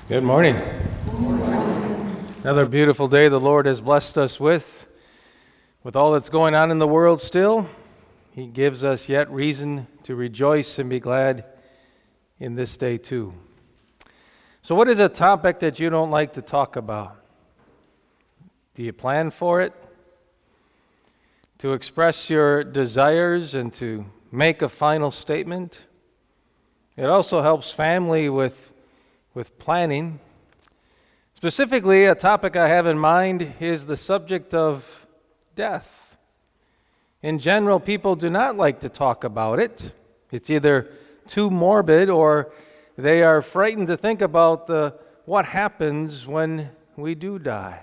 Good morning. Another beautiful day the Lord has blessed us with. With all that's going on in the world still, He gives us yet reason to rejoice and be glad in this day too. So what is a topic that you don't like to talk about? Do you plan for it? To express your desires and to make a final statement? It also helps family with planning. Specifically, a topic I have in mind is the subject of death. In general, people do not like to talk about it. It's either too morbid or they are frightened to think about what happens when we do die.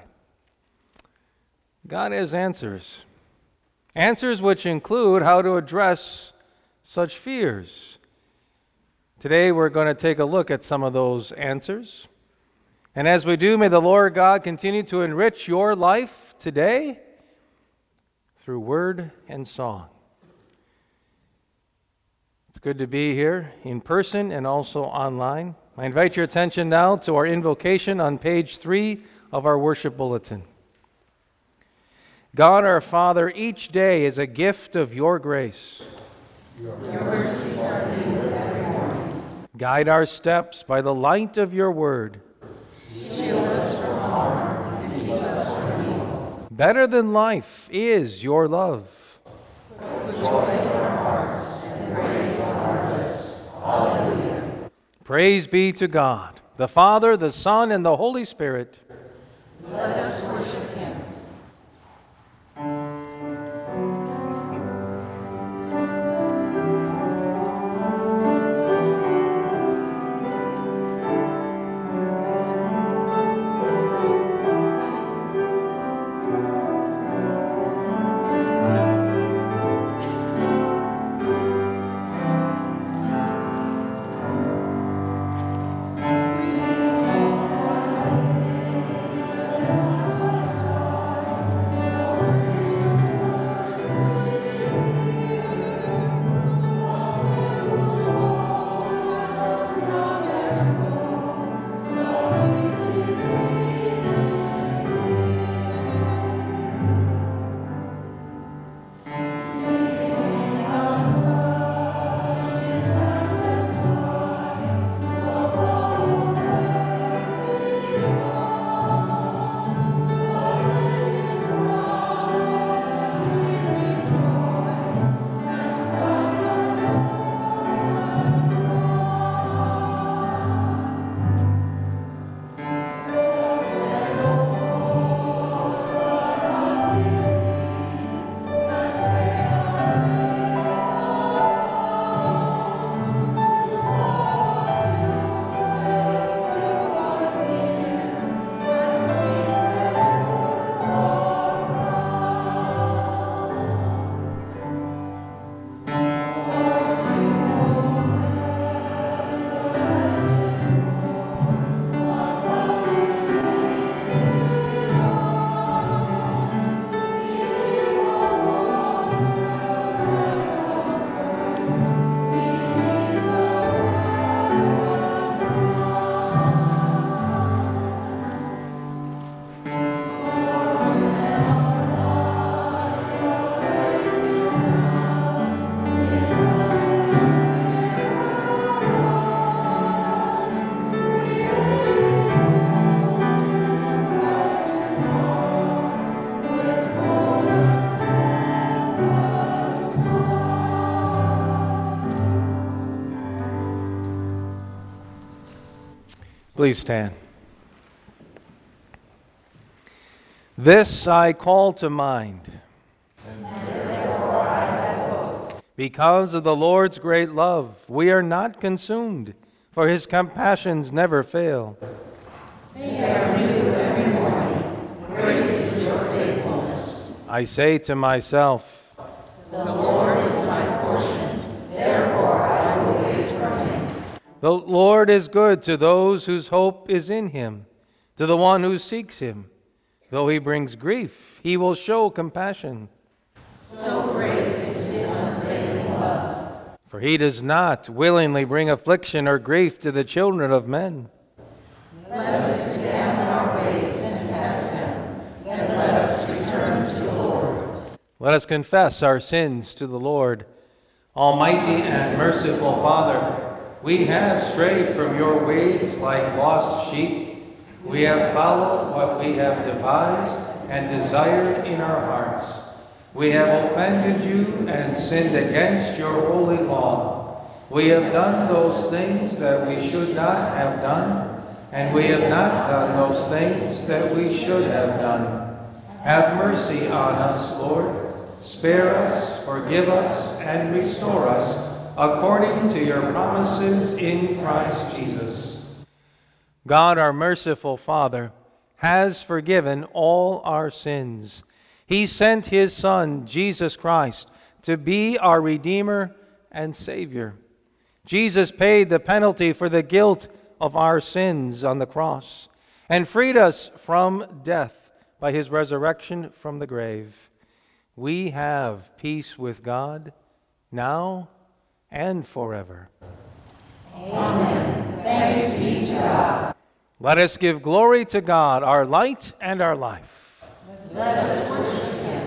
God has answers. Answers which include how to address such fears. Today we're going to take a look at some of those answers. And as we do, may the Lord God continue to enrich your life today through word and song. It's good to be here in person and also online. I invite your attention now to our invocation on page 3 of our worship bulletin. God our Father, each day is a gift of your grace. Your mercies are new every morning. Guide our steps by the light of your word. Shield us from harm and keep us from evil. Better than life is your love. Put joy in our hearts and praise on our lips. Hallelujah. Praise be to God, the Father, the Son, and the Holy Spirit. Let us worship Him. Please stand. This I call to mind. And therefore I have hope. Because of the Lord's great love, we are not consumed, for His compassions never fail. They are new every morning. Great is your faithfulness. I say to myself, the Lord is my portion, therefore I will wait for Him. The Lord is good to those whose hope is in Him, to the one who seeks Him. Though He brings grief, He will show compassion. So great is His unfailing love. For He does not willingly bring affliction or grief to the children of men. Let Let us confess our sins to the Lord. Almighty and merciful Father, we have strayed from your ways like lost sheep. We have followed what we have devised and desired in our hearts. We have offended you and sinned against your holy law. We have done those things that we should not have done, and we have not done those things that we should have done. Have mercy on us, Lord. Spare us, forgive us, and restore us, according to your promises in Christ Jesus. God, our merciful Father, has forgiven all our sins. He sent his Son, Jesus Christ, to be our Redeemer and Savior. Jesus paid the penalty for the guilt of our sins on the cross and freed us from death by his resurrection from the grave. We have peace with God now and forever. Amen. Thanks be to God. Let us give glory to God, our light and our life. Let us worship him.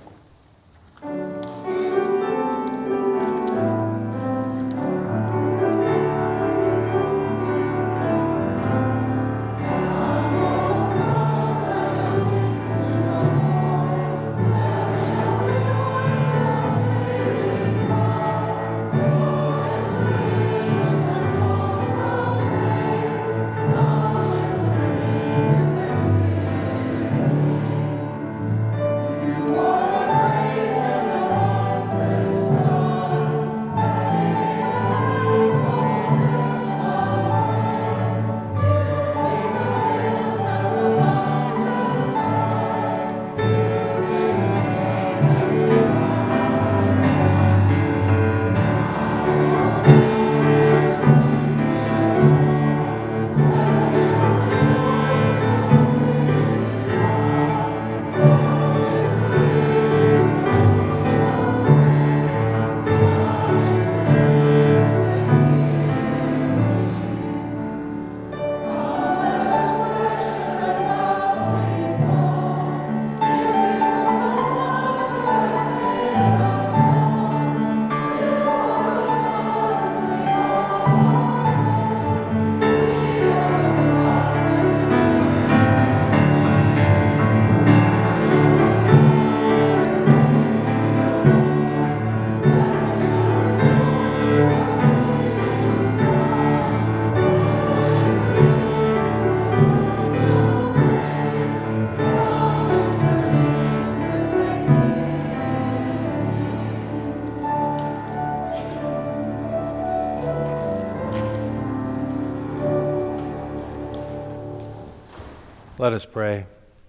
Let us pray.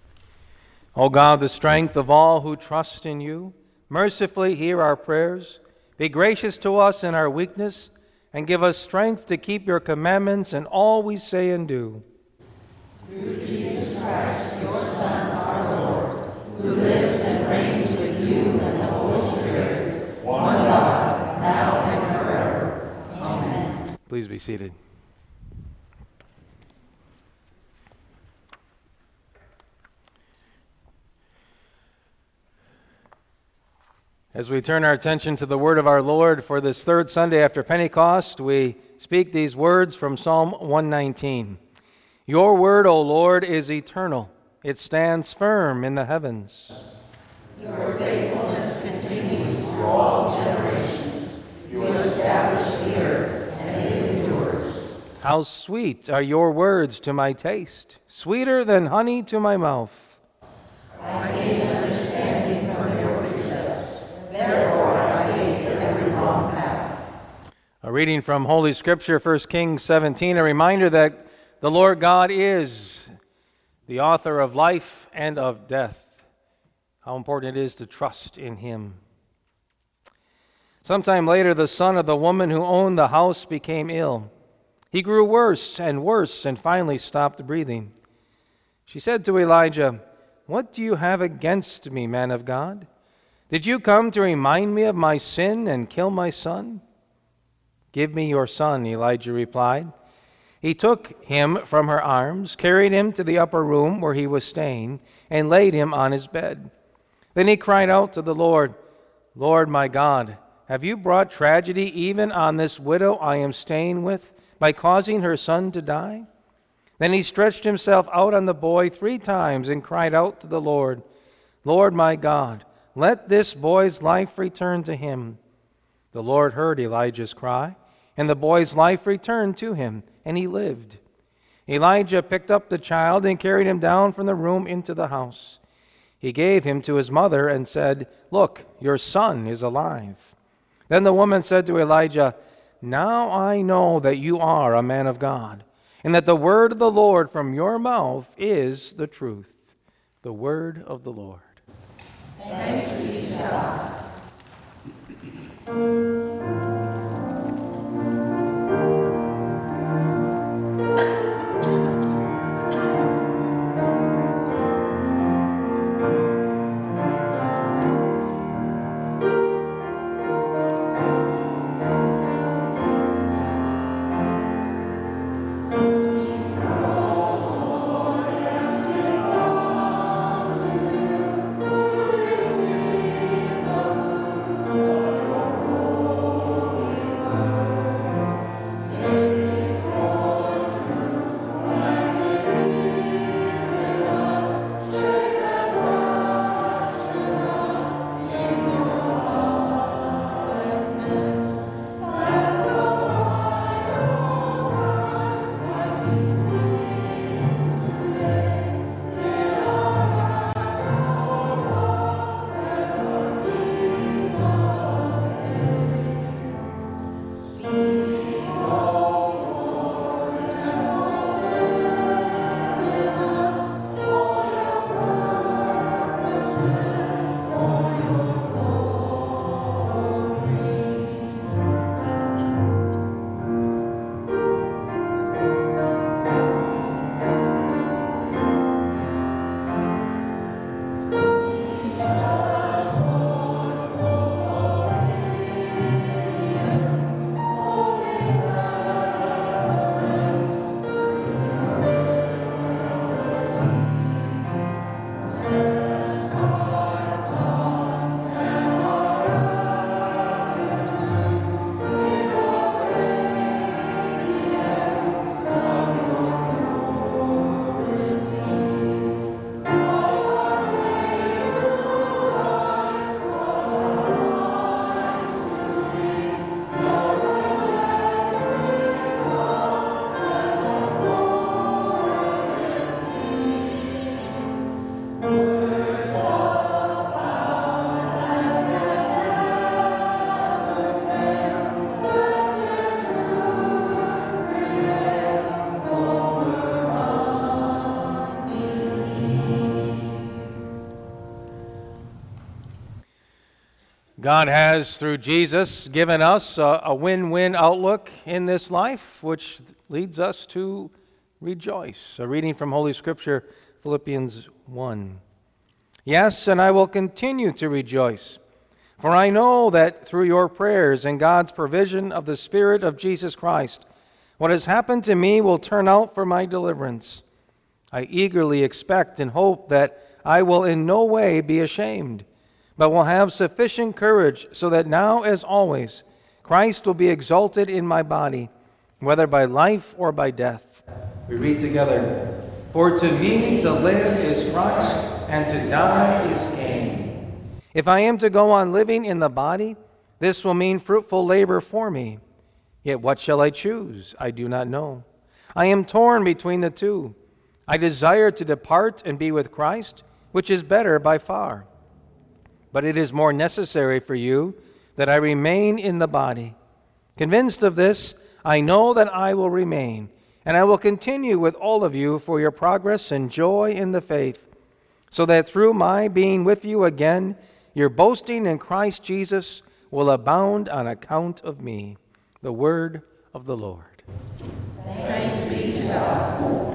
O God, the strength of all who trust in you, mercifully hear our prayers. Be gracious to us in our weakness, and give us strength to keep your commandments in all we say and do. Through Jesus Christ, your Son, our Lord, who lives and reigns with you and the Holy Spirit, one God, now and forever. Amen. Please be seated. As we turn our attention to the word of our Lord for this third Sunday after Pentecost, we speak these words from Psalm 119. Your word, O Lord, is eternal. It stands firm in the heavens. Your faithfulness continues through all generations. You establish the earth, and it endures. How sweet are your words to my taste, sweeter than honey to my mouth. I gain understanding from your precepts. Therefore I hate every wrong path. A reading from Holy Scripture, 1 Kings 17, a reminder that the Lord God is the author of life and of death. How important it is to trust in Him. Sometime later, the son of the woman who owned the house became ill. He grew worse and worse and finally stopped breathing. She said to Elijah, "What do you have against me, man of God? Did you come to remind me of my sin and kill my son?" "Give me your son," Elijah replied. He took him from her arms, carried him to the upper room where he was staying, and laid him on his bed. Then he cried out to the Lord, Lord my God, have you brought tragedy even on this widow I am staying with by causing her son to die? Then he stretched himself out on the boy 3 times and cried out to the Lord, Lord my God, let this boy's life return to him. The Lord heard Elijah's cry, and the boy's life returned to him, and he lived. Elijah picked up the child and carried him down from the room into the house. He gave him to his mother and said, Look, your son is alive. Then the woman said to Elijah, Now I know that you are a man of God, and that the word of the Lord from your mouth is the truth. The word of the Lord. Thanks be to God. God has, through Jesus, given us a win-win outlook in this life, which leads us to rejoice. A reading from Holy Scripture, Philippians 1. Yes, and I will continue to rejoice, for I know that through your prayers and God's provision of the Spirit of Jesus Christ, what has happened to me will turn out for my deliverance. I eagerly expect and hope that I will in no way be ashamed, but will have sufficient courage so that now, as always, Christ will be exalted in my body, whether by life or by death. We read together, For to me to live is Christ, and to die is gain. If I am to go on living in the body, this will mean fruitful labor for me. Yet what shall I choose? I do not know. I am torn between the two. I desire to depart and be with Christ, which is better by far. But it is more necessary for you that I remain in the body. Convinced of this, I know that I will remain, and I will continue with all of you for your progress and joy in the faith, so that through my being with you again, your boasting in Christ Jesus will abound on account of me. The word of the Lord. Thanks be to God.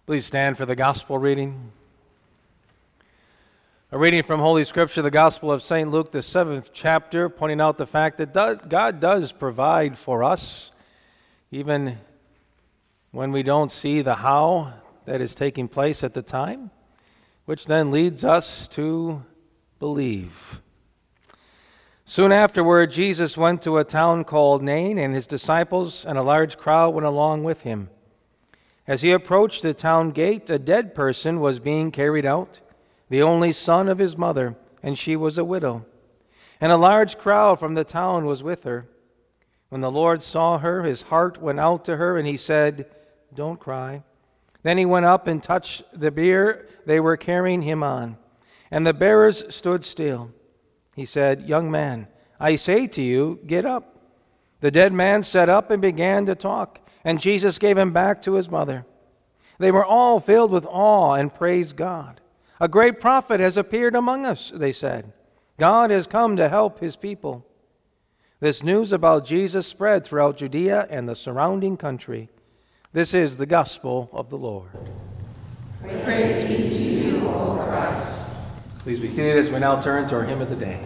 Please stand for the gospel reading. A reading from Holy Scripture, the Gospel of St. Luke, the 7th chapter, pointing out the fact that God does provide for us, even when we don't see the how that is taking place at the time, which then leads us to believe. Soon afterward, Jesus went to a town called Nain, and his disciples and a large crowd went along with him. As he approached the town gate, a dead person was being carried out, the only son of his mother, and she was a widow. And a large crowd from the town was with her. When the Lord saw her, his heart went out to her, and he said, "Don't cry." Then he went up and touched the bier they were carrying him on, and the bearers stood still. He said, "Young man, I say to you, get up." The dead man sat up and began to talk, and Jesus gave him back to his mother. They were all filled with awe and praised God. "A great prophet has appeared among us," they said. "God has come to help his people." This news about Jesus spread throughout Judea and the surrounding country. This is the gospel of the Lord. Praise be to you, O Christ. Please be seated as we now turn to our hymn of the day.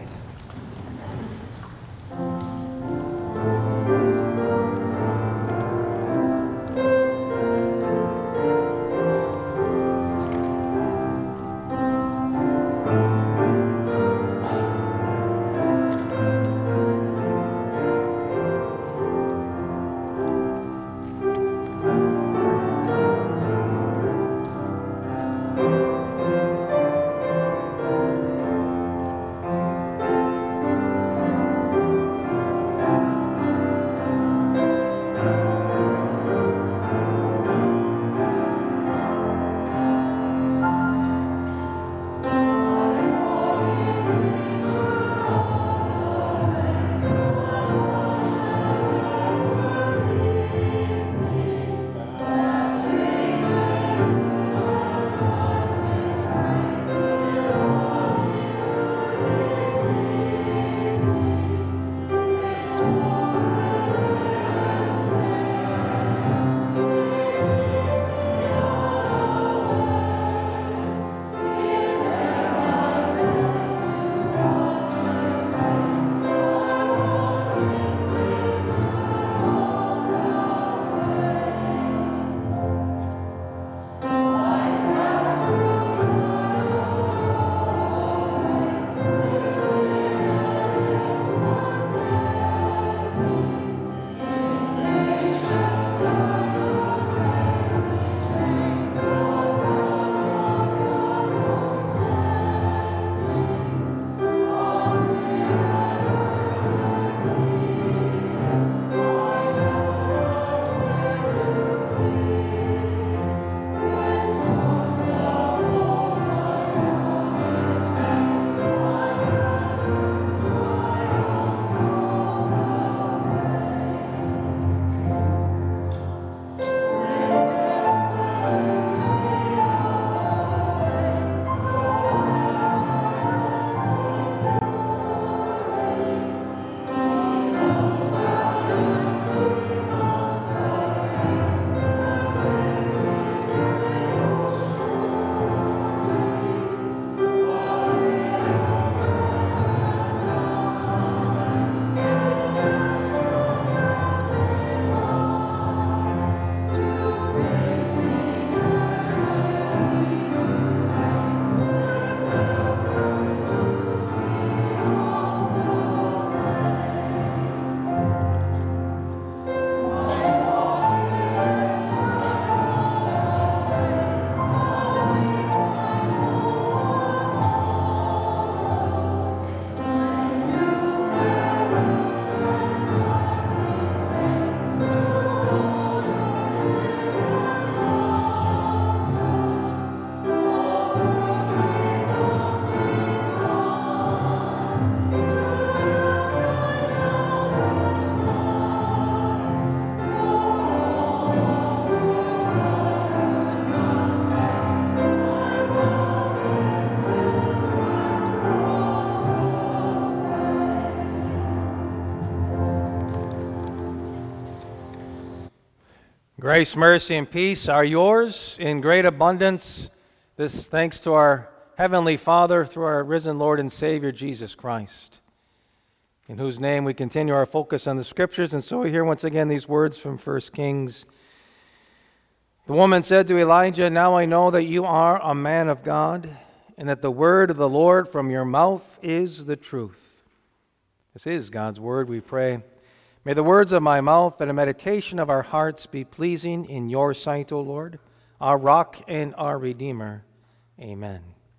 Grace, mercy, and peace are yours in great abundance. This thanks to our Heavenly Father through our risen Lord and Savior, Jesus Christ, in whose name we continue our focus on the Scriptures. And so we hear once again these words from 1 Kings. The woman said to Elijah, "Now I know that you are a man of God, and that the word of the Lord from your mouth is the truth." This is God's word, we pray. May the words of my mouth and the meditation of our hearts be pleasing in your sight, O Lord, our rock and our Redeemer. Amen.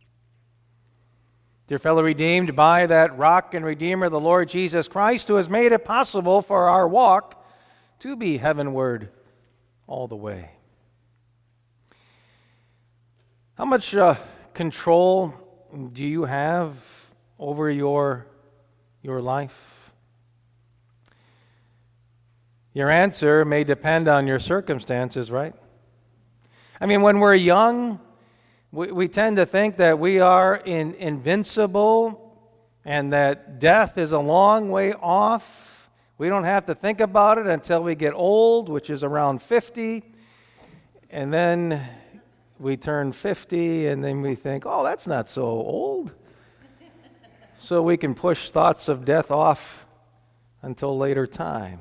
Dear fellow redeemed by that rock and Redeemer, the Lord Jesus Christ, who has made it possible for our walk to be heavenward all the way. How much control do you have over your life? Your answer may depend on your circumstances, right? I mean, when we're young, we tend to think that we are invincible and that death is a long way off. We don't have to think about it until we get old, which is around 50. And then we turn 50 and then we think, oh, that's not so old. So we can push thoughts of death off until later time.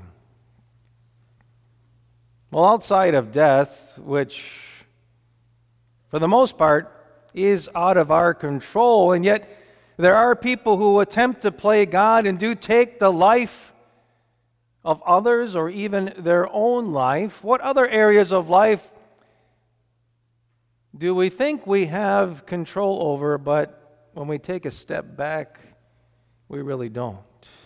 Well, outside of death, which for the most part is out of our control, and yet there are people who attempt to play God and do take the life of others or even their own life. What other areas of life do we think we have control over, but when we take a step back, we really don't?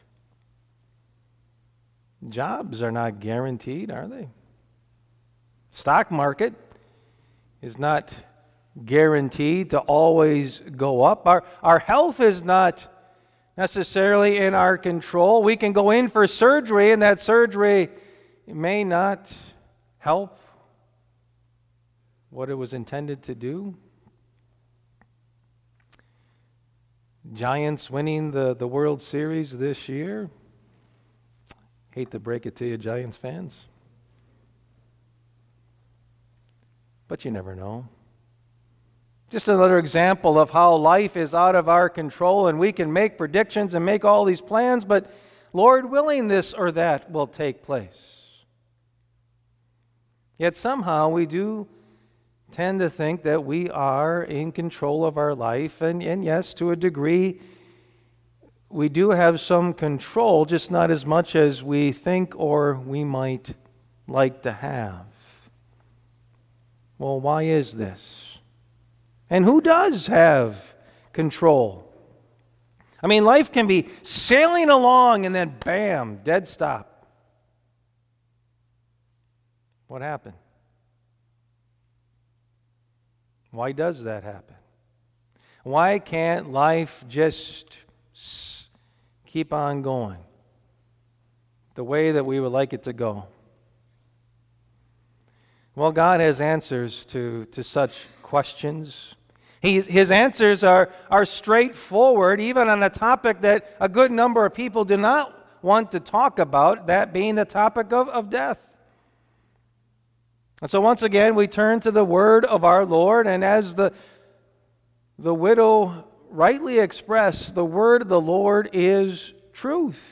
Jobs are not guaranteed, are they? Stock market is not guaranteed to always go up. Our health is not necessarily in our control. We can go in for surgery, and that surgery may not help what it was intended to do. Giants winning the World Series this year. Hate to break it to you, Giants fans, but you never know. Just another example of how life is out of our control and we can make predictions and make all these plans, but Lord willing, this or that will take place. Yet somehow we do tend to think that we are in control of our life, and yes, to a degree, we do have some control, just not as much as we think or we might like to have. Well, why is this? And who does have control? I mean, life can be sailing along and then bam, dead stop. What happened? Why does that happen? Why can't life just keep on going the way that we would like it to go? Well, God has answers to such questions. His answers are straightforward, even on a topic that a good number of people do not want to talk about, that being the topic of death. And so once again, we turn to the word of our Lord, and as the widow rightly expressed, the word of the Lord is truth.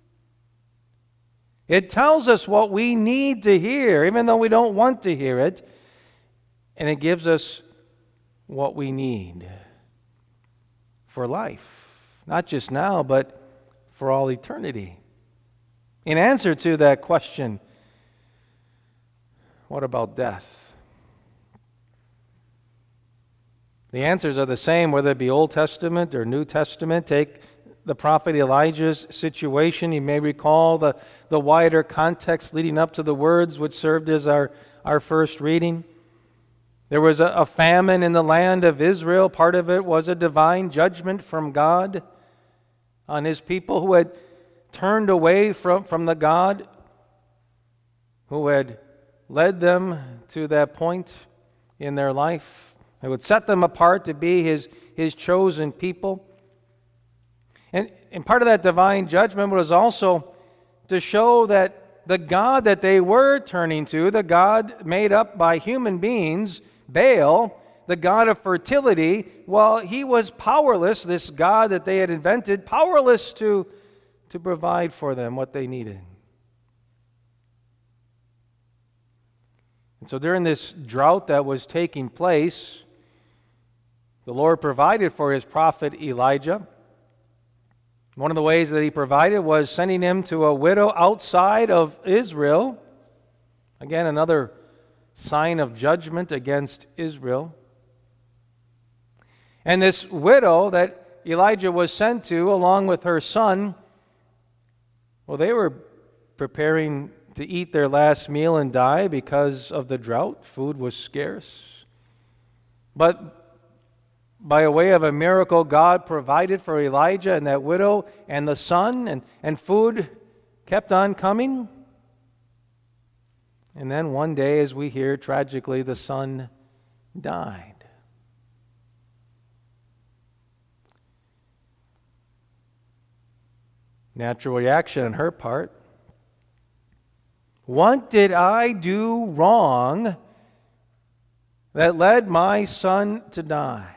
It tells us what we need to hear, even though we don't want to hear it, and it gives us what we need for life, not just now, but for all eternity. In answer to that question, what about death? The answers are the same, whether it be Old Testament or New Testament. Take the prophet Elijah's situation. You may recall the wider context leading up to the words which served as our first reading. There was a famine in the land of Israel. Part of it was a divine judgment from God on His people who had turned away from the God who had led them to that point in their life. It would set them apart to be His chosen people. And part of that divine judgment was also to show that the God that they were turning to, the God made up by human beings, Baal, the god of fertility, well, he was powerless, this God that they had invented, powerless to provide for them what they needed. And so during this drought that was taking place, the Lord provided for his prophet Elijah. One of the ways that he provided was sending him to a widow outside of Israel. Again, another sign of judgment against Israel. And this widow that Elijah was sent to, along with her son, well, they were preparing to eat their last meal and die because of the drought. Food was scarce. But by a way of a miracle, God provided for Elijah and that widow and the son, and food kept on coming. And then one day, as we hear, tragically, the son died. Natural reaction on her part. What did I do wrong that led my son to die?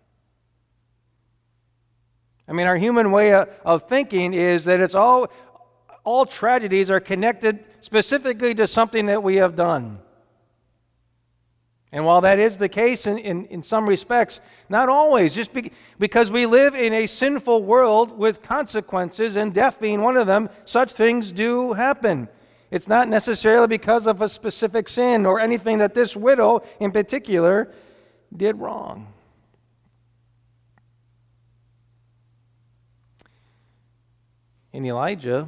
I mean, our human way of thinking is that it's all tragedies are connected specifically to something that we have done. And while that is the case in some respects, not always, just because we live in a sinful world with consequences, and death being one of them, such things do happen. It's not necessarily because of a specific sin or anything that this widow in particular did wrong. And Elijah,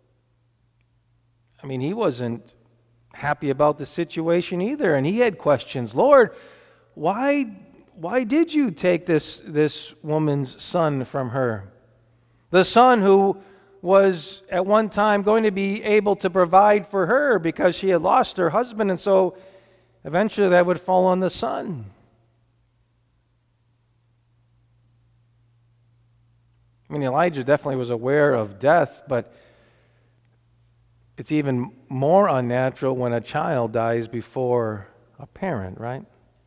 I mean, he wasn't happy about the situation either, and he had questions. Lord, why did you take this woman's son from her? The son who was at one time going to be able to provide for her because she had lost her husband, and so eventually that would fall on the son. I mean, Elijah definitely was aware of death, but it's even more unnatural when a child dies before a parent, right?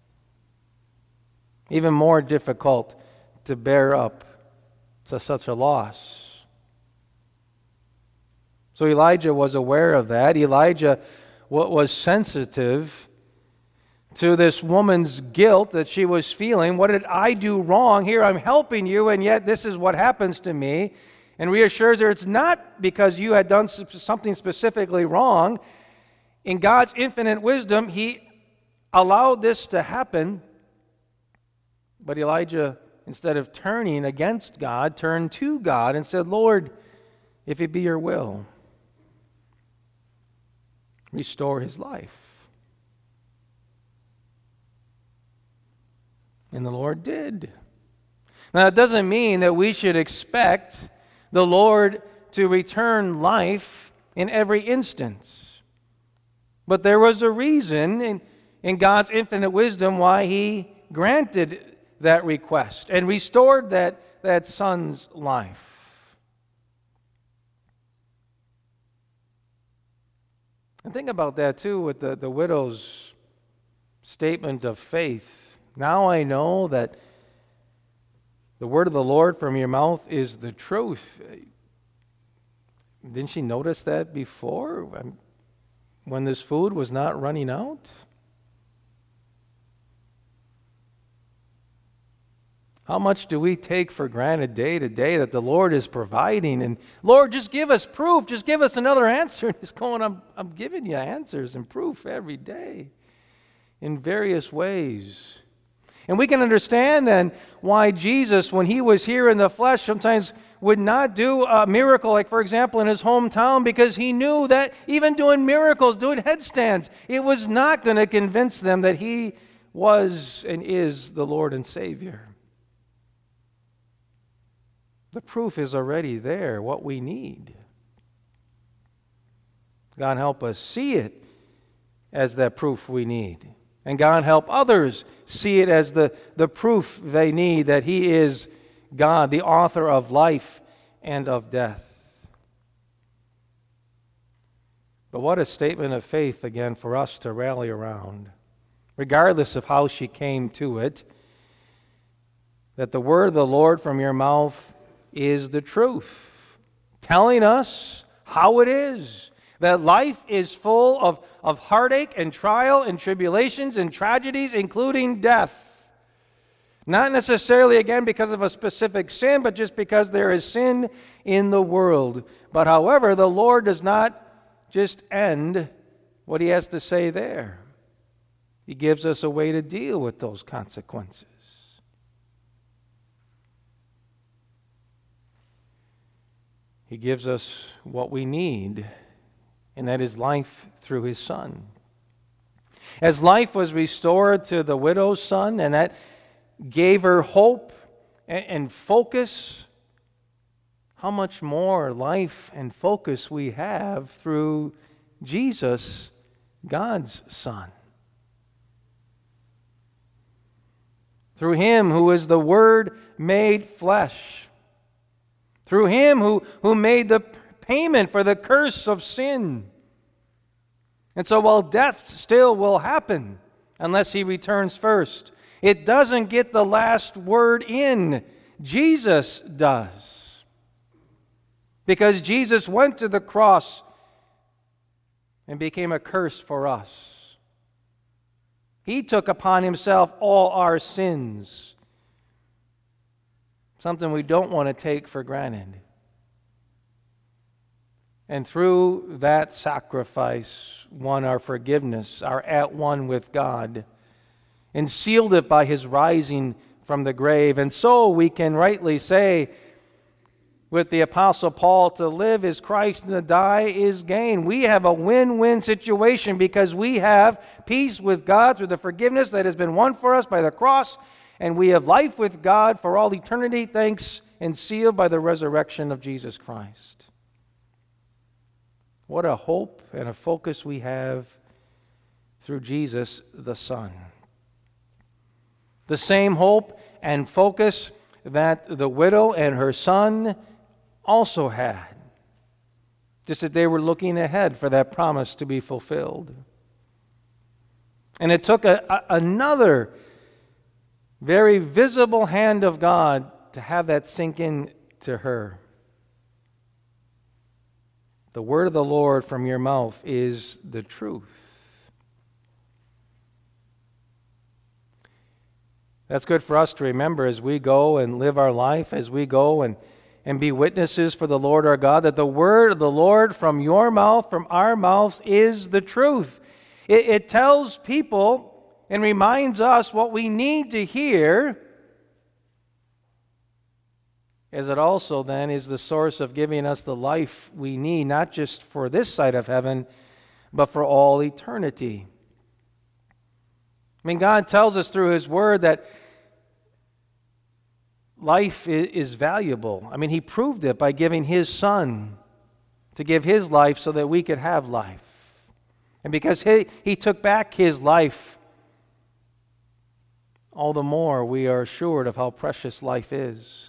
Even more difficult to bear up to such a loss. So Elijah was aware of that. Elijah was sensitive to this woman's guilt that she was feeling. What did I do wrong? Here I'm helping you, and yet this is what happens to me. And reassures her it's not because you had done something specifically wrong. In God's infinite wisdom, he allowed this to happen. But Elijah, instead of turning against God, turned to God and said, Lord, if it be your will, restore his life. And the Lord did. Now, it doesn't mean that we should expect the Lord to return life in every instance. But there was a reason in God's infinite wisdom why he granted that request and restored that son's life. And think about that too with the widow's statement of faith. Now I know that the word of the Lord from your mouth is the truth. Didn't she notice that before when this food was not running out? How much do we take for granted day to day that the Lord is providing? And Lord, just give us proof. Just give us another answer. And he's going, I'm giving you answers and proof every day in various ways. And we can understand then why Jesus, when he was here in the flesh, sometimes would not do a miracle, like for example in his hometown, because he knew that even doing miracles, doing headstands, it was not going to convince them that he was and is the Lord and Savior. The proof is already there, what we need. God help us see it as that proof we need. And God help others see it as the proof they need that he is God, the author of life and of death. But what a statement of faith again for us to rally around, regardless of how she came to it, that the word of the Lord from your mouth is the truth, telling us how it is, that life is full of heartache and trial and tribulations and tragedies, including death. Not necessarily, again, because of a specific sin, but just because there is sin in the world. But however, the Lord does not just end what he has to say there. He gives us a way to deal with those consequences. He gives us what we need, and that is life through his Son. As life was restored to the widow's son, and that gave her hope and focus, how much more life and focus we have through Jesus, God's Son. Through him who is the Word made flesh. Through him who made the payment for the curse of sin. And so while death still will happen unless he returns first, it doesn't get the last word in. Jesus does. Because Jesus went to the cross and became a curse for us. He took upon himself all our sins. Something we don't want to take for granted. And through that sacrifice, won our forgiveness, our at one with God, and sealed it by his rising from the grave. And so we can rightly say with the Apostle Paul, to live is Christ and to die is gain. We have a win-win situation because we have peace with God through the forgiveness that has been won for us by the cross, and we have life with God for all eternity, thanks and sealed by the resurrection of Jesus Christ. What a hope and a focus we have through Jesus the Son. The same hope and focus that the widow and her son also had, just that they were looking ahead for that promise to be fulfilled. And it took another very visible hand of God to have that sink in to her. The word of the Lord from your mouth is the truth. That's good for us to remember as we go and live our life, as we go and be witnesses for the Lord our God, that the word of the Lord from your mouth, from our mouths, is the truth. It tells people and reminds us what we need to hear, as it also then is the source of giving us the life we need, not just for this side of heaven, but for all eternity. I mean, God tells us through his word that life is valuable. I mean, he proved it by giving his Son to give his life so that we could have life. And because he took back his life, all the more we are assured of how precious life is.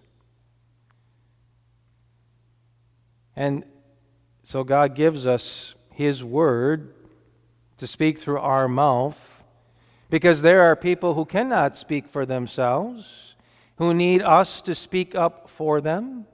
And so God gives us his word to speak through our mouth, because there are people who cannot speak for themselves, who need us to speak up for them.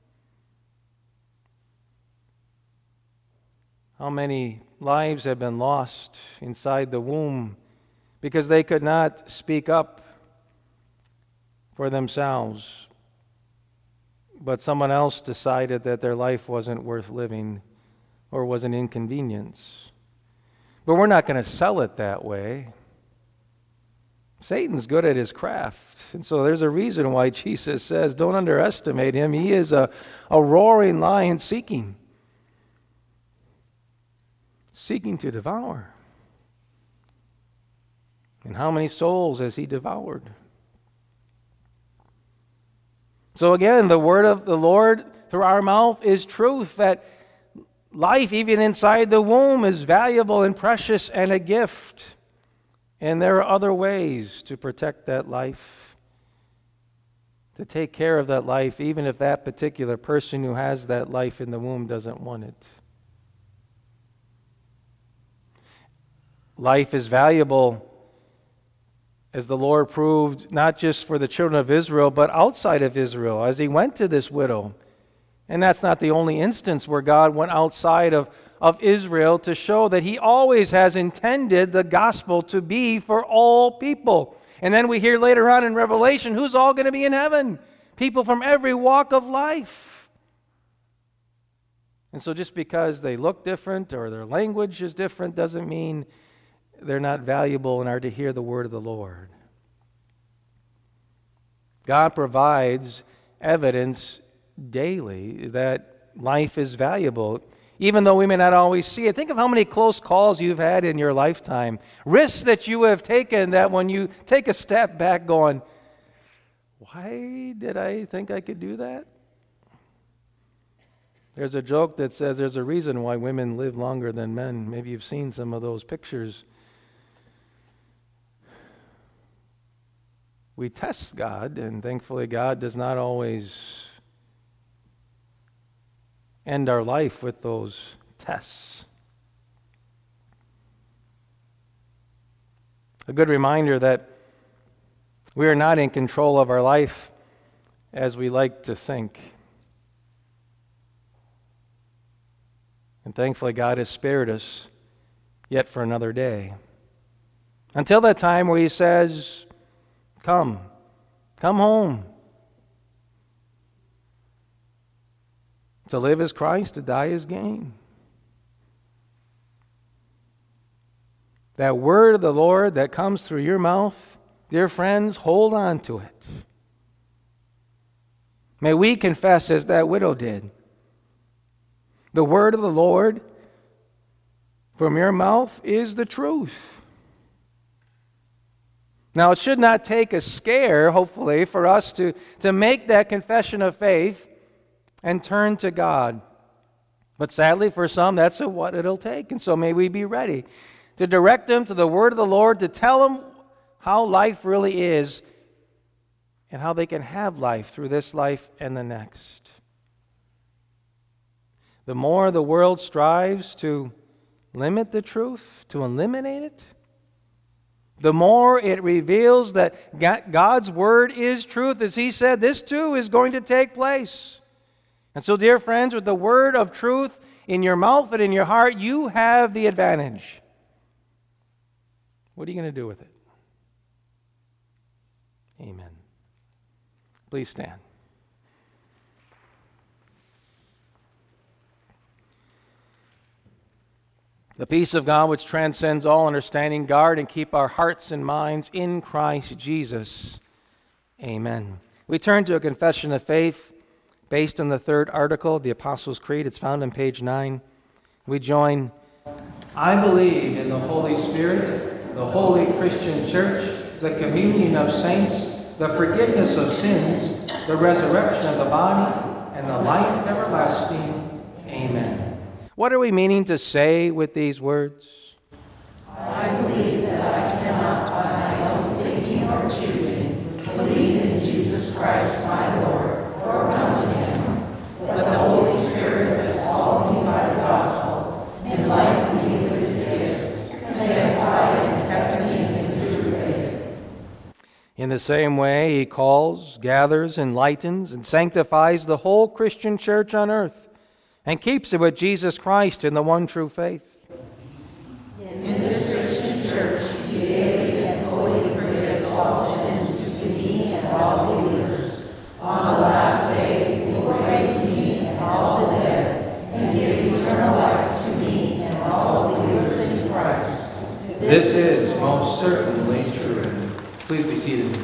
How many lives have been lost inside the womb because they could not speak up for themselves, but someone else decided that their life wasn't worth living or was an inconvenience. But we're not going to sell it that way. Satan's good at his craft. And so there's a reason why Jesus says, don't underestimate him. He is a roaring lion seeking to devour. And how many souls has he devoured? So again, the word of the Lord through our mouth is truth, that life, even inside the womb, is valuable and precious and a gift. And there are other ways to protect that life, to take care of that life, even if that particular person who has that life in the womb doesn't want it. Life is valuable, as the Lord proved, not just for the children of Israel, but outside of Israel, as he went to this widow. And that's not the only instance where God went outside of Israel to show that he always has intended the gospel to be for all people. And then we hear later on in Revelation, who's all going to be in heaven? People from every walk of life. And so just because they look different or their language is different doesn't mean they're not valuable and are to hear the word of the Lord. God provides evidence daily that life is valuable, even though we may not always see it. Think of how many close calls you've had in your lifetime. Risks that you have taken that when you take a step back going, why did I think I could do that? There's a joke that says there's a reason why women live longer than men. Maybe you've seen some of those pictures. We test God, and thankfully God does not always end our life with those tests. A good reminder that we are not in control of our life as we like to think. And thankfully God has spared us yet for another day. Until that time where he says, Come home. To live is Christ, to die is gain. That word of the Lord that comes through your mouth, dear friends, hold on to it. May we confess as that widow did. The word of the Lord from your mouth is the truth. Now, it should not take a scare, hopefully, for us to make that confession of faith and turn to God. But sadly, for some, that's what it'll take. And so may we be ready to direct them to the word of the Lord, to tell them how life really is and how they can have life through this life and the next. The more the world strives to limit the truth, to eliminate it, the more it reveals that God's word is truth. As he said, this too is going to take place. And so, dear friends, with the word of truth in your mouth and in your heart, you have the advantage. What are you going to do with it? Amen. Please stand. The peace of God, which transcends all understanding, guard and keep our hearts and minds in Christ Jesus. Amen. We turn to a confession of faith based on the third article of the Apostles' Creed. It's found on page 9. We join, I believe in the Holy Spirit, the holy Christian church, the communion of saints, the forgiveness of sins, the resurrection of the body, and the life everlasting. Amen. What are we meaning to say with these words? I believe that I cannot by my own thinking or choosing believe in Jesus Christ my Lord or come to him, but the Holy Spirit has called me by the gospel, enlightened me with his gifts, sanctified and kept me in the true faith. In the same way, he calls, gathers, enlightens, and sanctifies the whole Christian church on earth, and keeps it with Jesus Christ in the one true faith. In this Christian church, he daily and fully forgives all sins to me and all believers. On the last day, he will raise me and all the dead, and give eternal life to me and all believers in Christ. This is most certainly true. Please be seated.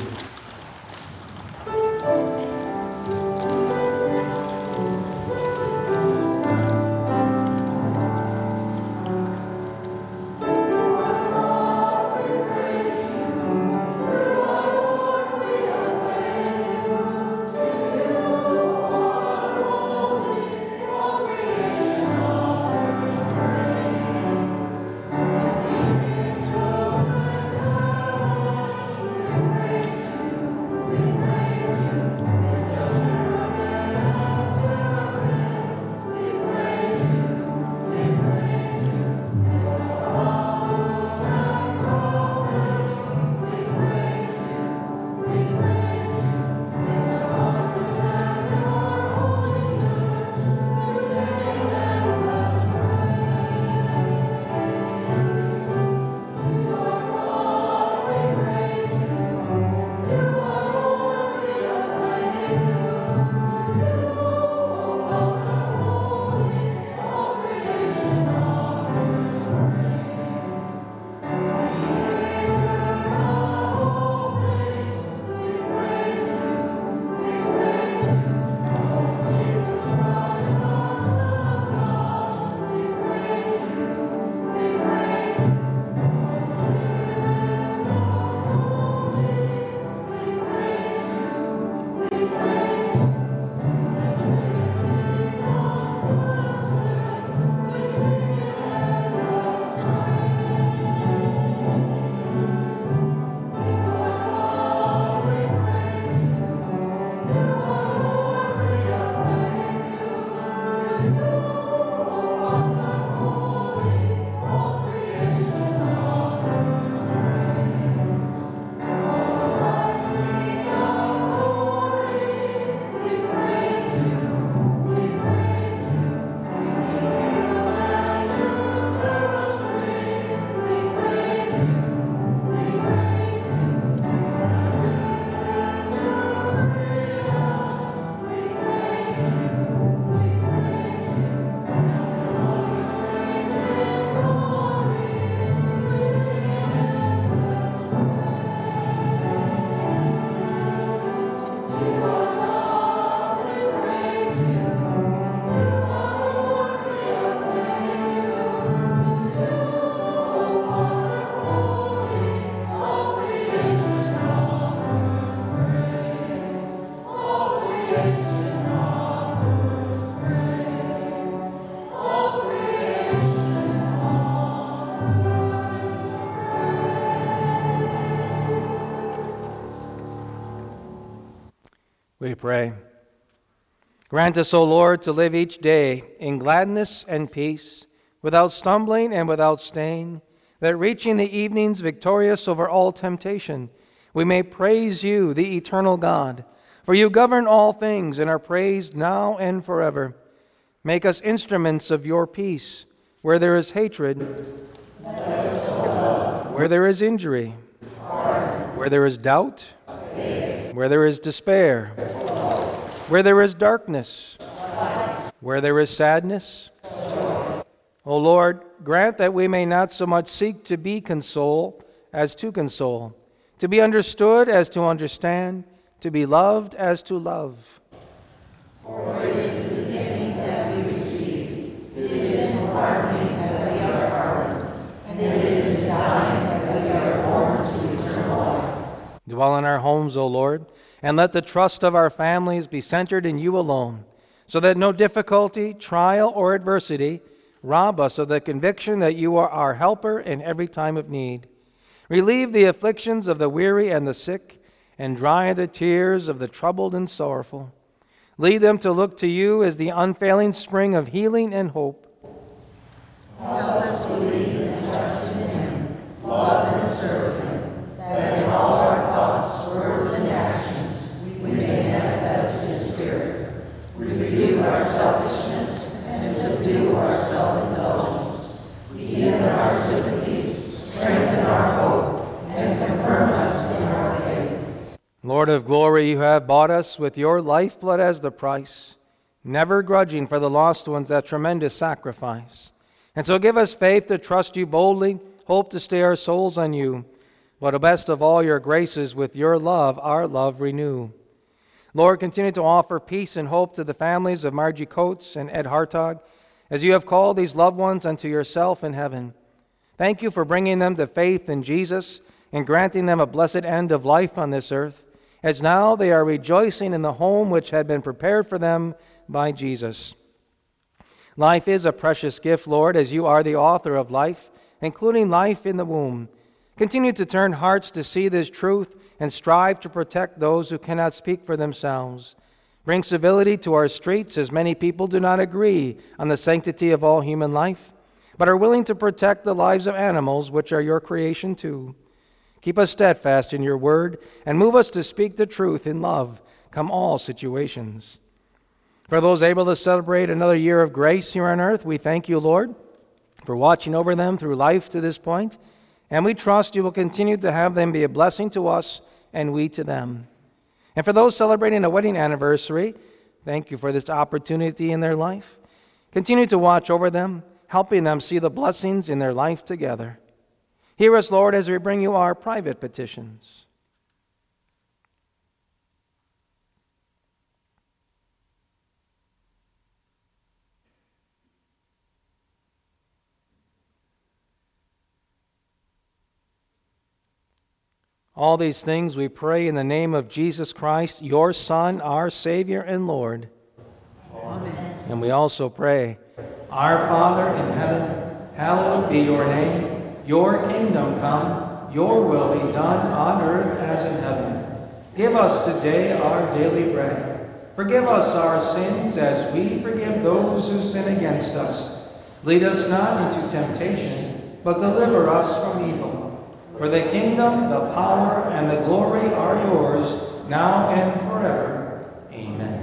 We pray. Grant us, O Lord, to live each day in gladness and peace, without stumbling and without stain, that reaching the evenings victorious over all temptation, we may praise you, the eternal God. For you govern all things and are praised now and forever. Make us instruments of your peace, where there is hatred, where there is injury, where there is doubt, where there is despair, where there is darkness, where there is sadness. O Lord, grant that we may not so much seek to be consoled as to console, to be understood as to understand, to be loved as to love. For it is the giving that we receive, it is the pardoning that we are pardoned, and it is the dying that we are born to eternal life. Dwell in our homes, O Lord, and let the trust of our families be centered in you alone, so that no difficulty, trial, or adversity rob us of the conviction that you are our helper in every time of need. Relieve the afflictions of the weary and the sick, and dry the tears of the troubled and sorrowful. Lead them to look to you as the unfailing spring of healing and hope. Help us believe and trust in him, love and serve him, that in all our thoughts, words, and actions we may manifest his Spirit, rebuke our selfishness, and subdue our self-indulgence, deepen our sympathies, strengthen our hope, and confirm us in our faith. Lord of glory, you have bought us with your lifeblood as the price, never grudging for the lost ones that tremendous sacrifice. And so give us faith to trust you boldly, hope to stay our souls on you, but best of all your graces, with your love, our love renew. Lord, continue to offer peace and hope to the families of Margie Coates and Ed Hartog, as you have called these loved ones unto yourself in heaven. Thank you for bringing them to faith in Jesus and granting them a blessed end of life on this earth, as now they are rejoicing in the home which had been prepared for them by Jesus. Life is a precious gift, Lord, as you are the author of life, including life in the womb. Continue to turn hearts to see this truth and strive to protect those who cannot speak for themselves. Bring civility to our streets, as many people do not agree on the sanctity of all human life, but are willing to protect the lives of animals, which are your creation too. Keep us steadfast in your word, and move us to speak the truth in love, come all situations. For those able to celebrate another year of grace here on earth, we thank you, Lord, for watching over them through life to this point, and we trust you will continue to have them be a blessing to us and we to them. And for those celebrating a wedding anniversary, thank you for this opportunity in their life. Continue to watch over them, helping them see the blessings in their life together. Hear us, Lord, as we bring you our private petitions. All these things we pray in the name of Jesus Christ, your Son, our Savior and Lord. Amen. And we also pray, Our Father in heaven, hallowed be your name. Your kingdom come, your will be done on earth as in heaven. Give us today our daily bread. Forgive us our sins as we forgive those who sin against us. Lead us not into temptation, but deliver us from evil. For the kingdom, the power, and the glory are yours, now and forever. Amen.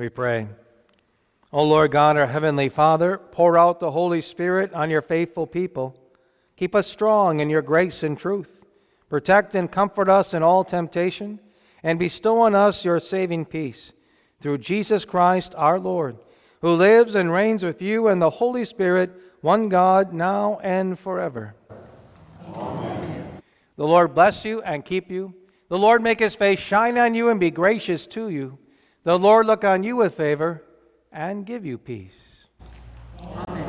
We pray. O Lord God, our heavenly Father, pour out the Holy Spirit on your faithful people. Keep us strong in your grace and truth. Protect and comfort us in all temptation, and bestow on us your saving peace. Through Jesus Christ our Lord, who lives and reigns with you and the Holy Spirit, one God, now and forever. Amen. The Lord bless you and keep you. The Lord make his face shine on you and be gracious to you. The Lord look on you with favor and give you peace. Amen.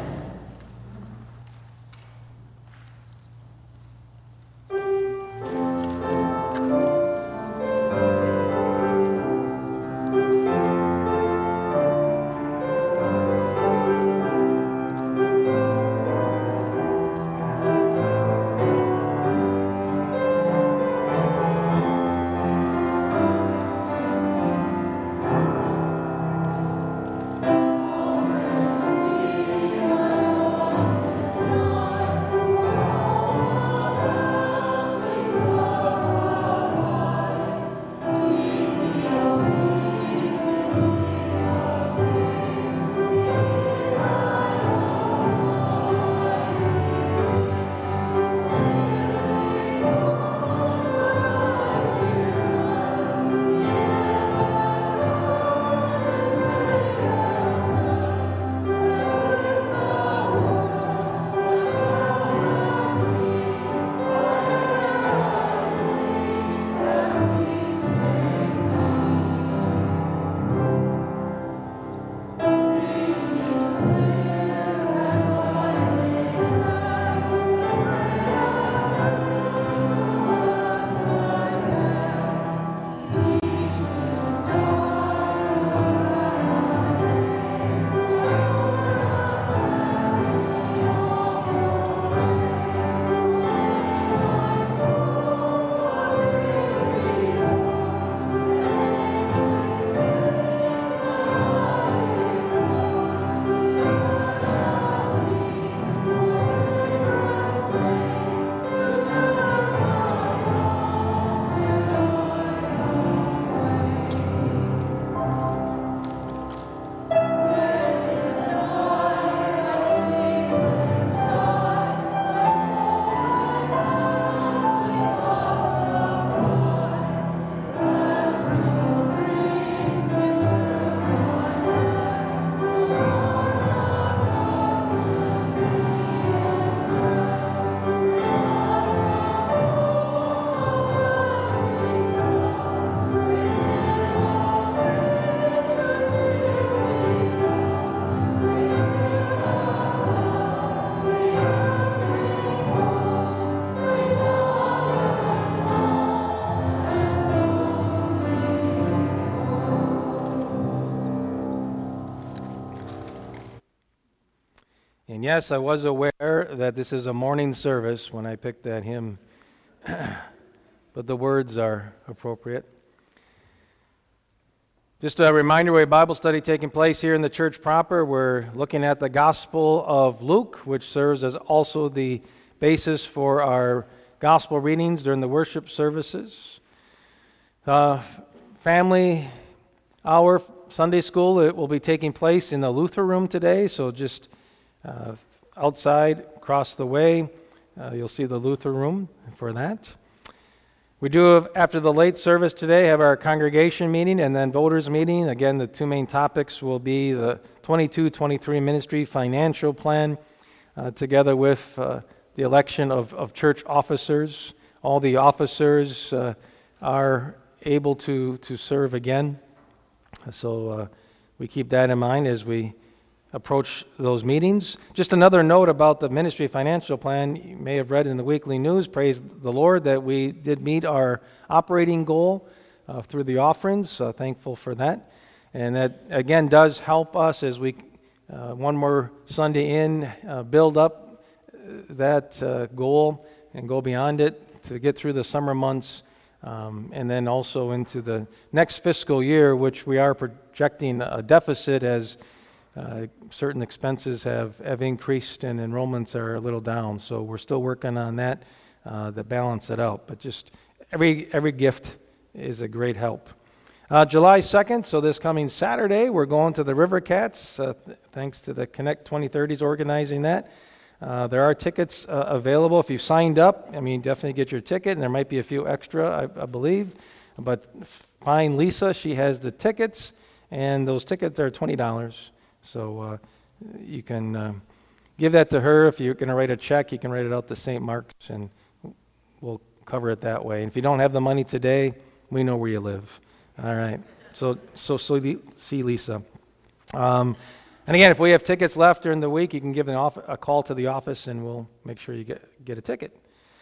And yes, I was aware that this is a morning service when I picked that hymn, but the words are appropriate. Just a reminder, we have Bible study taking place here in the church proper. We're looking at the Gospel of Luke, which serves as also the basis for our gospel readings during the worship services. Family hour Sunday school, it will be taking place in the Luther room today, so just outside, across the way, you'll see the Luther room for that. We do, after the late service today, have our congregation meeting and then voters meeting. Again, the two main topics will be the 22-23 ministry financial plan, together with the election of church officers. All the officers are able to serve again. So we keep that in mind as we approach those meetings. Just another note about the ministry financial plan. You may have read in the weekly news, praise the Lord, that we did meet our operating goal through the offerings. Thankful for that. And that, again, does help us as we, one more Sunday in, build up that goal and go beyond it to get through the summer months, and then also into the next fiscal year, which we are projecting a deficit as certain expenses have increased and enrollments are a little down. So we're still working on that to balance it out. But just every gift is a great help. July 2nd, so this coming Saturday, we're going to the River Cats, thanks to the Connect 2030s organizing that. There are tickets available. If you've signed up, definitely get your ticket, and there might be a few extra, I believe. But find Lisa. She has the tickets, and those tickets are $20. So you can give that to her. If you're going to write a check, you can write it out to St. Mark's, and we'll cover it that way. And if you don't have the money today, we know where you live. All right. So see Lisa. And again, if we have tickets left during the week, you can give a call to the office, and we'll make sure you get a ticket.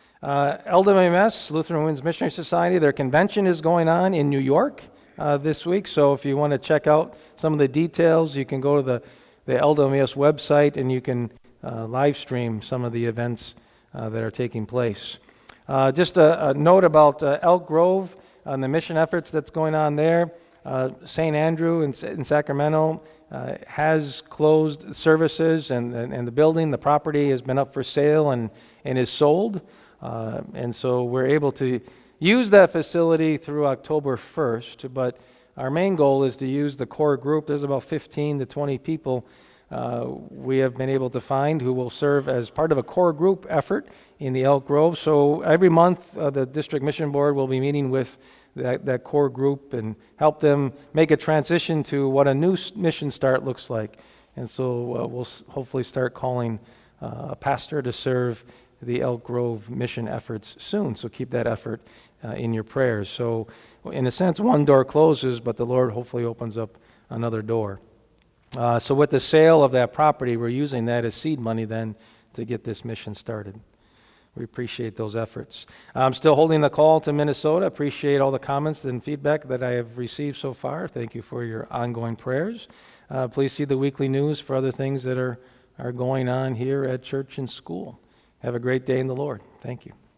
LWMS, Lutheran Women's Missionary Society, their convention is going on in New York this week. So if you want to check out some of the details, you can go to the LWMS website, and you can live stream some of the events that are taking place. Just a note about Elk Grove and the mission efforts that's going on there. St. Andrew in Sacramento has closed services, and the building, the property has been up for sale and is sold. And so we're able to use that facility through October 1st, but our main goal is to use the core group. There's about 15 to 20 people we have been able to find who will serve as part of a core group effort in the Elk Grove. So every month, the District Mission Board will be meeting with that core group and help them make a transition to what a new mission start looks like. And so we'll hopefully start calling a pastor to serve the Elk Grove mission efforts soon. So keep that effort in your prayers. So in a sense, one door closes, but the Lord hopefully opens up another door. So with the sale of that property, we're using that as seed money then to get this mission started. We appreciate those efforts. I'm still holding the call to Minnesota. Appreciate all the comments and feedback that I have received so far. Thank you for your ongoing prayers. Please see the weekly news for other things that are going on here at church and school. Have a great day in the Lord. Thank you.